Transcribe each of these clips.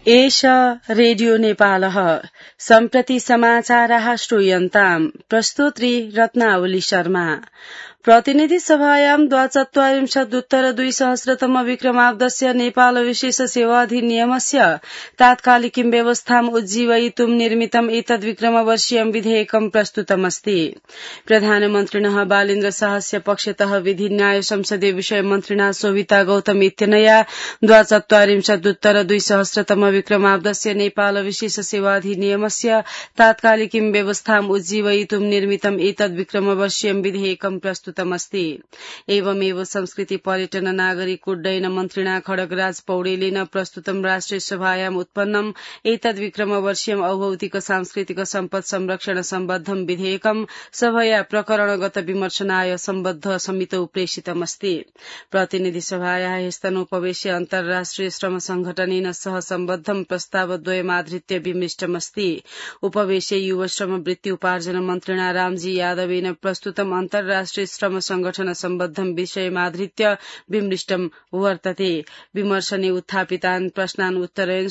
एष रेडियो नेपालः सम्प्रति समाचाराः श्रूयन्ताम् प्रस्तुत्री रत्नावली शर्मा। प्रतिनिधि सभायां 2024 विक्रमाब्दस्य नेपाल विशेष सेवाधिनियमस्य तात्कालिकीं व्यवस्थाम् उज्जीवयितुं निर्मितम् एतद्विक्रमवर्षीयं विधेयकं प्रस्तुतमस्ति। प्रधानमन्त्रिणः बालेन्द्र शाहस्य पक्षतः विधि न्याय संसदीय विषय मन्त्रिणा शोभिता गौतम इत्यनया 2024 विक्रमाब्दस्य नेपाल विशेष सेवाधिनियमस्य तात्कालिकीं व्यवस्थाम् उज्जीवयितुं निर्मितम् एतद्विक्रमवर्षीयं विधेयकं प्रस्तुतमस्ति। एवमेव संस्कृति पर्यटन नागरिक उड्डयन मन्त्रिणा खड्गराज पौडेलेन प्रस्तुतं राष्ट्रिय सभायाम् उत्पन्नम् एतद्विक्रमवर्षीयम् औभौतिक सांस्कृतिक सम्पद संरक्षण सम्बद्धं विधेयकं सभया प्रकरणगत विमर्शनाय सम्बद्ध समितौ प्रेषितमस्ति। प्रतिनिधि सभायाः ह्यस्तनोपवेश्य अन्तर्राष्ट्रिय श्रम संघटनेन सह सम्बद्धं प्रस्तावद्वयमाधृत्य विमृष्टमस्ति। उपवेशे युव श्रम वृत्ति उपार्जन मन्त्रिणा रामजी यादवेन प्रस्तुतम् अन्तर्राष्ट्रिय श्रम संगठन सम्बद्धं विषयमाधृत्य विमृष्टं वर्तते। विमर्शने उत्थापितान् प्रश्नान् उत्तरयन्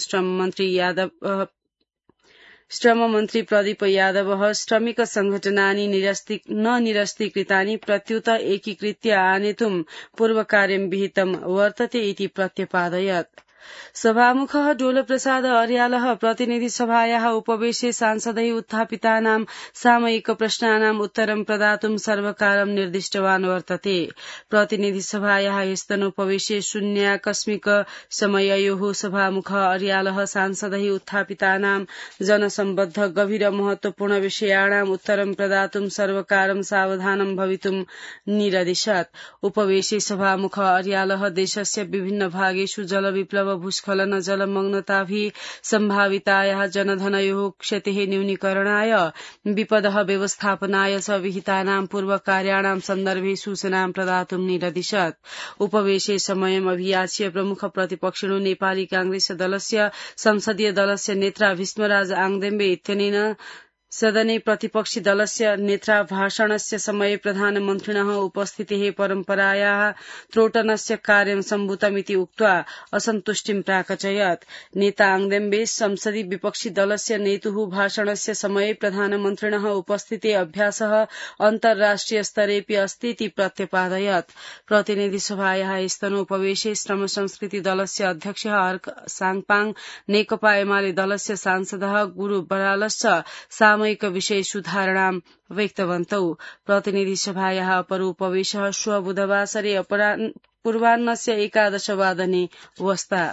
श्रममन्त्री प्रदीप यादवः श्रमिक संघटनानि न निरस्तीकृतानि प्रत्युत एकीकृत्य आनेतुं पूर्वकार्यं विहितं वर्तते इति प्रत्यपादयत्। सभामुखः डोलप्रसाद अर्यालः प्रतिनिधि सभायाः उपवेशे सांसदैः उत्थापितानां सामयिक प्रश्नानाम् उत्तरं प्रदातुं सर्वकारं निर्दिष्टवान् वर्तते। प्रतिनिधि सभायाः ह्यस्तनोपवेशे शून्याकस्मिक समययोः सभामुखः अर्यालः सांसदैः उत्थापितानां जनसम्बद्ध गभीर महत्वपूर्ण विषयाणाम् उत्तरं प्रदातुं सर्वकारं सावधानं भवितुं निरदिशत्। उपवेशे सभामुखः अर्यालः देशस्य विभिन्न भागेषु जलविप्लव भूस्खलन जलमग्नताभिः सम्भावितायाः जनधनयोः क्षतेः न्यूनीकरणाय विपदः व्यवस्थापनाय च विहितानां पूर्वकार्याणां सन्दर्भे सूचनां प्रदातुं निरदिशत्। उपवेशे समयम् अभियाच्य प्रमुख प्रतिपक्षिणो नेपाली कांग्रेस दलस्य संसदीय दलस्य नेत्रा भीष्मराज आङदेम्बे इत्यनेन सदने प्रतिपक्षी दलस्य नेत्रा भाषणस्य समये प्रधानमन्त्रिणः उपस्थितेः परम्परायाः त्रोटनस्य कार्यं सम्भूतमिति उक्त्वा असन्तुष्टिं प्राकटयत्। नेता आङदेम्बे संसदि विपक्षी दलस्य नेतुः भाषणस्य समये प्रधानमन्त्रिणः उपस्थिते अभ्यासः अन्तर्राष्ट्रिय स्तरेऽपि अस्तीति प्रत्यपादयत्। प्रतिनिधि सभायाः स्तनोपवेशे श्रम संस्कृति दलस्य अध्यक्षः अर्क साङपाङ नेकपा एमाले दलस्य सांसदः गुरू बरालश्च सामयिक विषयेषु धारणां व्यक्तवन्तौ। प्रतिनिधि सभायाः अपर उपवेशः श्व बुधवासरे पूर्वाह्नस्य 11 वादने वस्ता।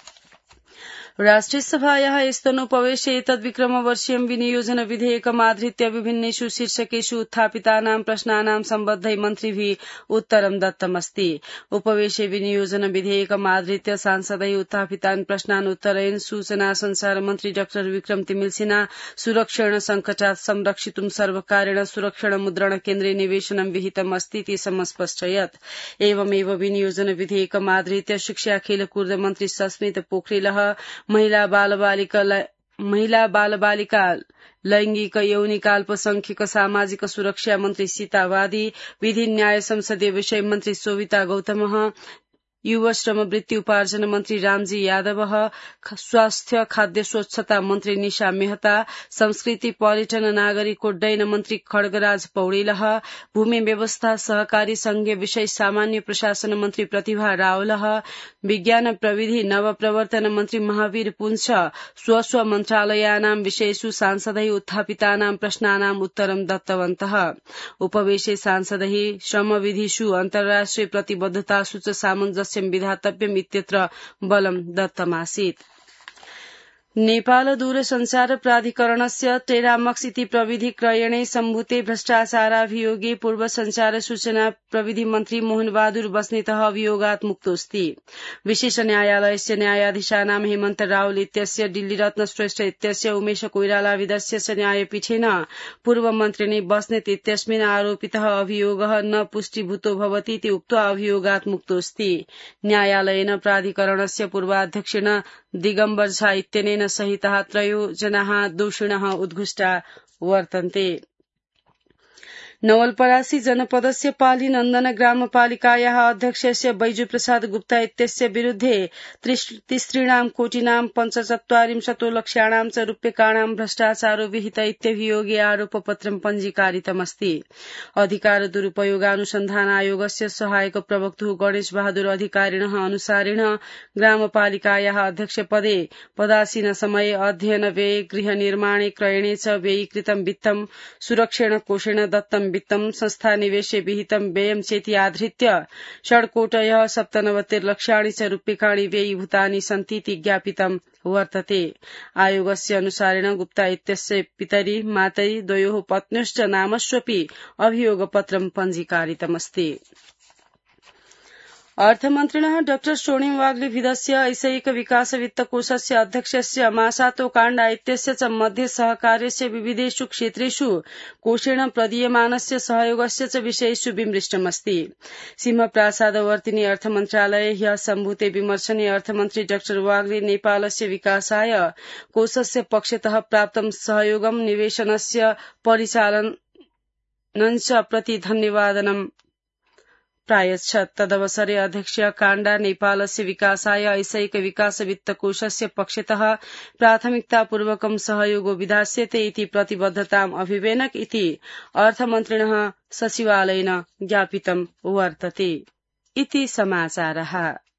राष्ट्रिय सभायाः स्तनोपवेशे एतद्विक्रमवर्षीयं विनियोजन विधेयकमाधृत्य विभिन्नेषु शीर्षकेषु उत्थापितानां प्रश्नानां सम्बद्धै मन्त्रिभिः उत्तरं दत्तमस्ति। उपवेशे विनियोजन विधेयकमाधृत्य सांसदैः उत्थापितान् प्रश्नान् उत्तरयन् सूचना संचार मन्त्री डाक्टर विक्रम तिमिल सिन्हा सुरक्षण संकटात् संरक्षितुं सर्वकारेण सुरक्षण मुद्रण केन्द्रे निवेशनं विहितम् अस्तीति समस्पष्टयत्। एवमेव विनियोजन विधेयकमाधृत्य शिक्षा खेलकूद मन्त्री सस्मित पोखरेलः महिला बालबालिका लैंगिक यौनिक अल्पसंख्यक सामाजिक सुरक्षा मन्त्री सीता वादी विधि न्याय संसदीय विषय मन्त्री शोभिता गौतमः युव श्रम वृत्ति उपार्जन मन्त्री रामजी यादव स्वास्थ्य खाद्य स्वच्छता मन्त्री निशा मेहता संस्कृति पर्यटन नागरिक उड्डयन मन्त्री खड्गराज पौडेलः भूमि व्यवस्था सहकारी संघीय विषय सामान्य प्रशासन मन्त्री प्रतिभा रावलः विज्ञान प्रविधि नवप्रवर्तन मन्त्री महावीर पुंछ स्व मन्त्रालयानां विषयेषु सांसदैः उत्थापितानां प्रश्नानाम् उत्तरं दत्तवन्तः। उपवेशे सांसदैः श्रमविधिषु अन्तर्राष्ट्रिय प्रतिबद्धतासु च सामञ्जस्य विधातव्यम् इत्यत्र बलं दत्तमासीत्। नेपाल दूरसञ्चार प्राधिकरणस्य टेरामक्स इति प्रविधि क्रयणे सम्भूते भ्रष्टाचाराभियोगे पूर्व संचार सूचना प्रविधि मन्त्री मोहनबहादुर बस्नेतः अभियोगात् मुक्तोऽस्ति। विशेष न्यायालयस्य न्यायाधीशानां हेमन्त रावल इत्यस्य दिल्ली रत्न श्रेष्ठ इत्यस्य उमेश कोइरालाविदस्य च न्यायपीठेन पूर्व मन्त्रिणे बस्नेत इत्यस्मिन् आरोपितः अभियोगः न पुष्टीभूतो भवति इति उक्त्वा अभियोगात् मुक्तोऽस्ति। न्यायालयेन प्राधिकरणस्य पूर्वाध्यक्षेण दिगम्बर झा इत्यनेन सहितः 3 जनाः दोषिणः उद्घुष्टा वर्तन्ते। नवलपरासी जनपदस्य पालीनन्दन ग्रामपालिकायाः अध्यक्षस्य बैजुप्रसाद गुप्ता इत्यस्य विरुद्धे तिसृणां कोटिनां 45 लक्ष्याणां च रूप्यकाणां भ्रष्टाचारो विहित इत्यभियोगे आरोपपत्रं पञ्जीकारितमस्ति। अधिकार दुरुपयोगानुसन्धान आयोगस्य सहायक प्रवक्तुः गणेश बहादुर अधिकारिणः अनुसारेण ग्रामपालिकायाः अध्यक्षपदे पदासीन समये अध्ययन व्यये गृहनिर्माणे क्रयणे च व्ययीकृतं वित्तं सुरक्षेण कोषेण दत्तं वित्तं संस्था निवेशे विहितं व्ययं चेति आधृत्य षड्कोटयः 97 लक्षाणि च रूप्यकाणि व्ययीभूतानि सन्तीति ज्ञापितं वर्तते। आयोगस्य अनुसारेण गुप्ता इत्यस्य पितरि मातरि द्वयोः पत्न्योश्च नामस्वपि अभियोगपत्रं पञ्जीकारितमस्ति। अर्थमन्त्रिणः डॉ स्वर्णिम वाग्लेभिदस्य ऐसैक विकास वित्तकोषस्य अध्यक्षस्य मासातो काण्डा इत्यस्य च मध्ये सहकार्यस्य विविधेषु क्षेत्रेषु कोषेण प्रदीयमानस्य सहयोगस्य च विषयेषु विमृष्टमस्ति। सिंहप्रासादवर्तिनी अर्थमन्त्रालये ह्यः सम्भूते विमर्शने अर्थमन्त्री डॉ वाग्ले नेपालस्य विकासाय कोषस्य पक्षतः प्राप्तं सहयोगं निवेशनस्य परिचालनञ्च प्रति धन्यवादनं प्रायच्छत्। तदवसरे अध्यक्ष काण्डा नेपालस्य विकासाय ऐसैक विकास वित्तकोषस्य पक्षतः प्राथमिकतापूर्वकं सहयोगो विधास्यते इति प्रतिबद्धताम् अभिवेनक इति अर्थमन्त्रिणः सचिवालयेन ज्ञापितं वर्तते। इति समाचारः।